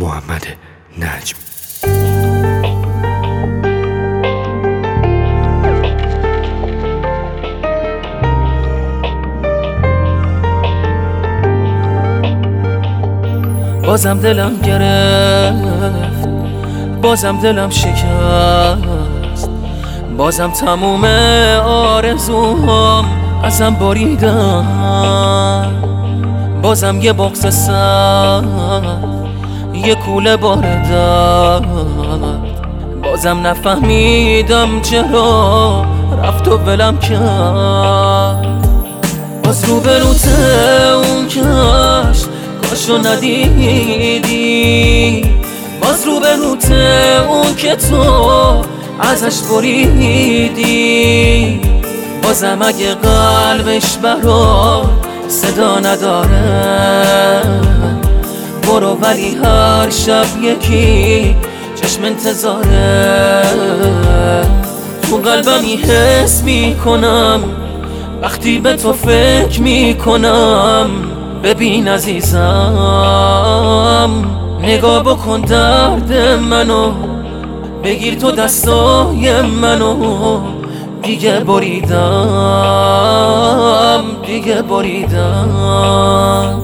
محمد نجم. بازم دلم گرفت، بازم دلم شکست، بازم تموم آرزوهام ازم بریدن. بازم یه بغض سر، یه کوله بار درد، بازم نفهمیدم چرا رفت و ولم کرد. باز رو به روت اون کشت کاشو ندیدی، باز رو به روت اون که تو ازش بریدی. بازم اگه قلبش برات صدا نداره برو، ولی هر شب یکی چشم انتظاره. تو قلبمی حس میکنم وقتی به تو فکر میکنم. ببین عزیزم، نگاه بکن درد منو، بگیر تو دستای منو. دیگه بریدم، دیگه بریدم.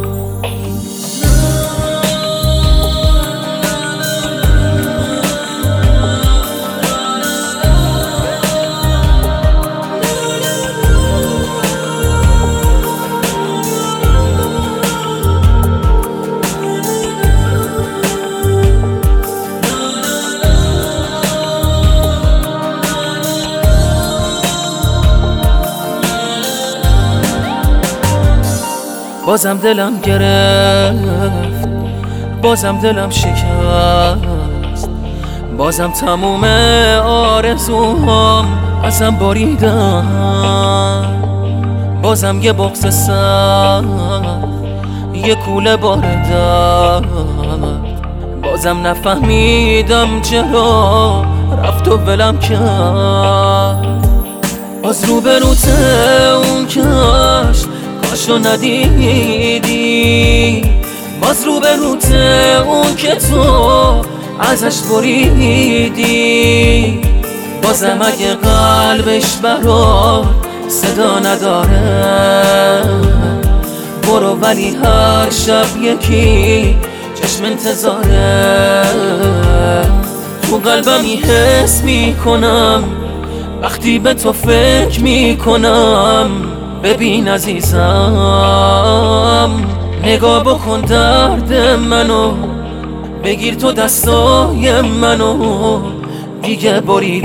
بازم دلم گرفت، بازم دلم شکست، بازم تموم آرزوهام ازم بریدن. بازم یه بغض سر، یه کوله بار درد، بازم نفهمیدم چرا رفت و ولم کرد. باز رو به روت اون کشت کاشو ندیدی، باز رو به روت اون که تو ازش بریدی. بازم اگه قلبش برات صدا نداره برو، ولی هر شب یکی چشم انتظاره. تو قلبمی حس میکنم وقتی به تو فکر میکنم. ببین عزیزم، نگاه بکن درد منو، بگیر تو دستای منو. دیگه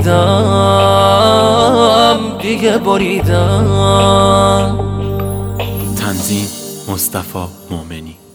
بریدم، دیگه بریدم. تنظیم مصطفی مومنی.